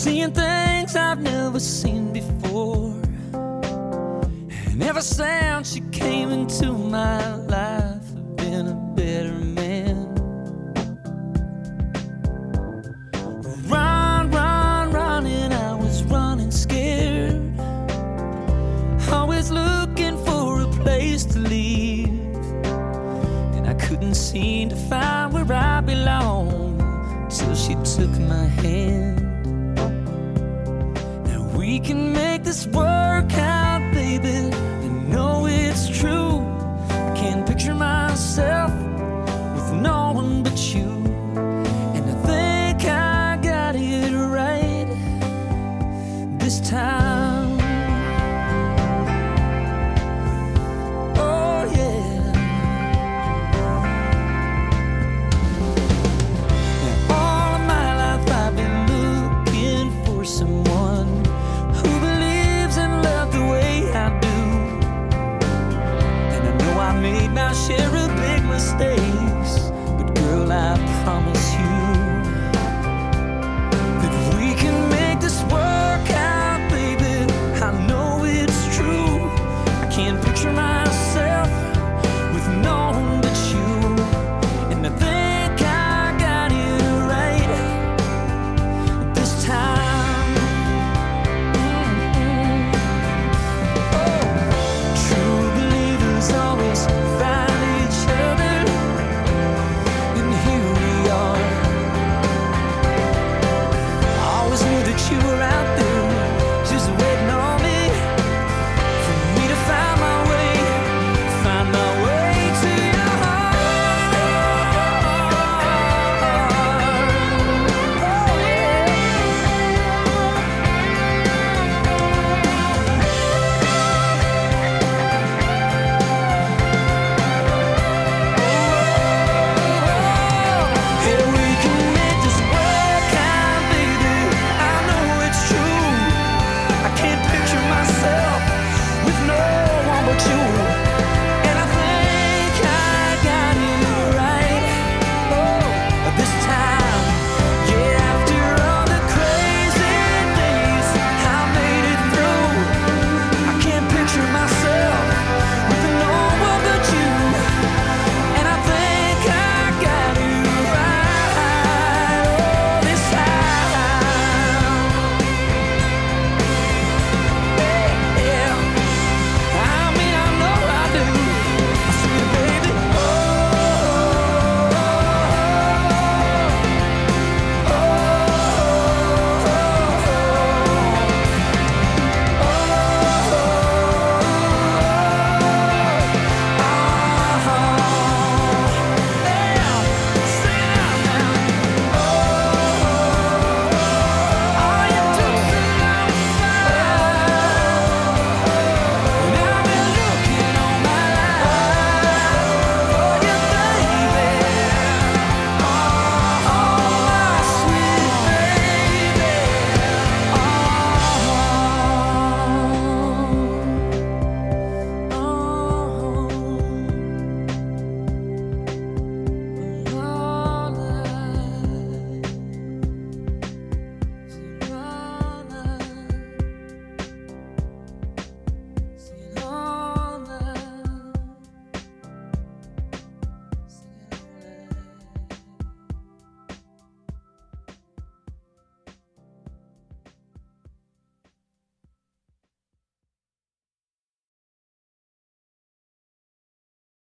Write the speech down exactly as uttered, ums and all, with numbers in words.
seeing things I've never seen before. And ever since she came into my life, I've been a better man. Run, run, running, I was running scared, always looking for a place to leave, and I couldn't seem to find where I belong till she took my hand. Now we can make this work out, baby, and know it's true. I can't picture myself with no one but you, and I think I got it right this time. Oh yeah. Now all of my life I've been looking for someone who believes in love the way I do, and I know I made my share of big mistakes, but girl, I promise you that we can make this work out, baby. I know it's true. I can't picture my